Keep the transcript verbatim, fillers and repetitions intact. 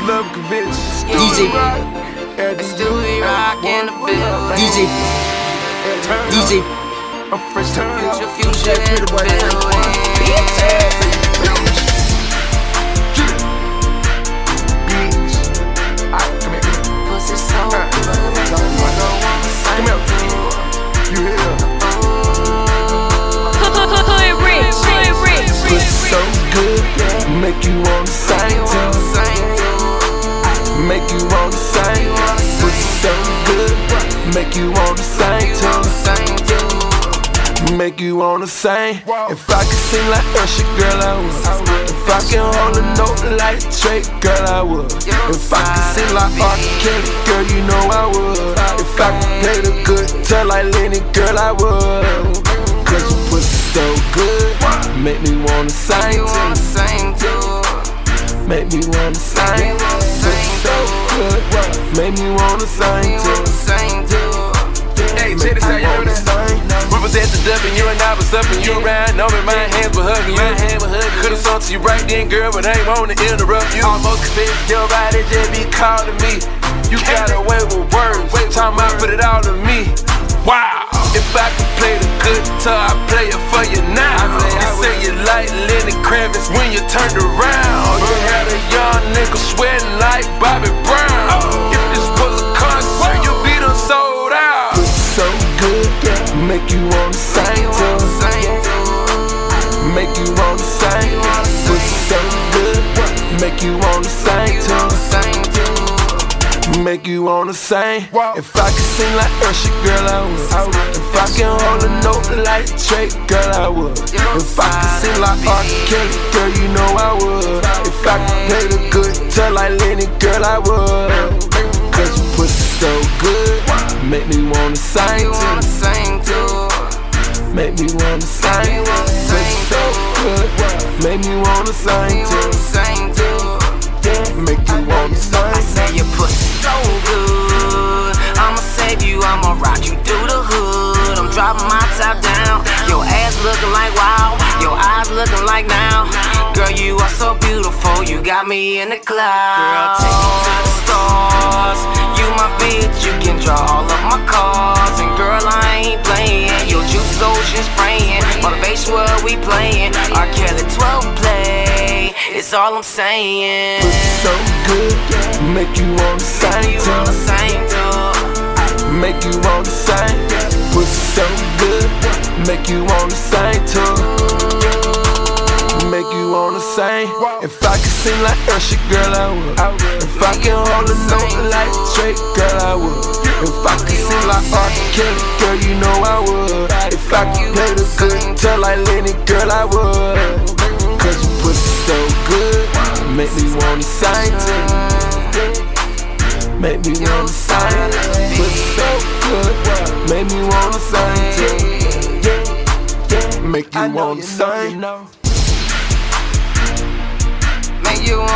love convention. D J, Let's do it, rock in the building. D J, D J, I'm fresh to Future, future in the building. Pussy so good, make a nigga wanna sing. You hear? Hood rich, hood rich, Pussy so good, make you wanna sing too. Make you wanna sing. Pussy so good, make you wanna sing too. Make you wanna sing. If I could sing like Usher, girl, I would. If I can hold a note like Drake, girl, I would. If I could sing like R. Kelly, girl, you know I would. If I could play the guitar like Lenny, girl, I would. Cause your pussy so good, make me wanna sing too. Make me wanna sing. Pussy so good, make me wanna sing too. Hey, check this out, you heard this? We was at the dub and you and I was up and you around. Know me, my hands were hugging you. Could've sung to you right then, girl, but I ain't wanna interrupt you. Almost convinced your body just be calling me. You got away with words, talking about put it all on me. Wow, if I could play the guitar, I'd play it for you now. You say you like Lenny Kravitz when you turned around. You had a young nigga sweating like Bobby Brown. If this was a concert, you be done sold out. So good, make you wanna sing too. Make you wanna sing. Pussy so good, make you wanna sing too. Make you wanna sing. If I could sing like Usher, girl, I would. If I can hold a note like Drake, girl, I would. If I could sing like R. Kelly, girl, you know I would. If I could play the guitar like Lenny, girl, I would. Cause your pussy so good, make me wanna sing too. Make me wanna sing. Pussy so good, make me wanna sing too. Make you wanna sing. I say your pussy so good, I'ma save you, I'ma rock you through the hood. I'm dropping my top down, your ass looking like wow, your eyes looking like now. Girl, you are so beautiful, you got me in the clouds. Girl, take me to the stars, you my bitch, you can draw all of my cards. And girl, I ain't playing, your juice ocean spraying, motivation what we playing. R. Kelly twelve play, it's all I'm saying. Pussy so good, make you wanna sing You wanna too. sing too. Make you wanna sing. Pussy so good, make you wanna sing too. Make you wanna sing. If I could sing like Usher, girl, I would. If I can hold a note like Drake, girl, I would. If I could sing like R. Kelly, girl, you know I would. If I could play the guitar like Lenny, girl, I would. Cause your pussy so good, make me wanna sing too. Make me wanna sing. Pussy so good, make me wanna sing too. Make you wanna sing. Make you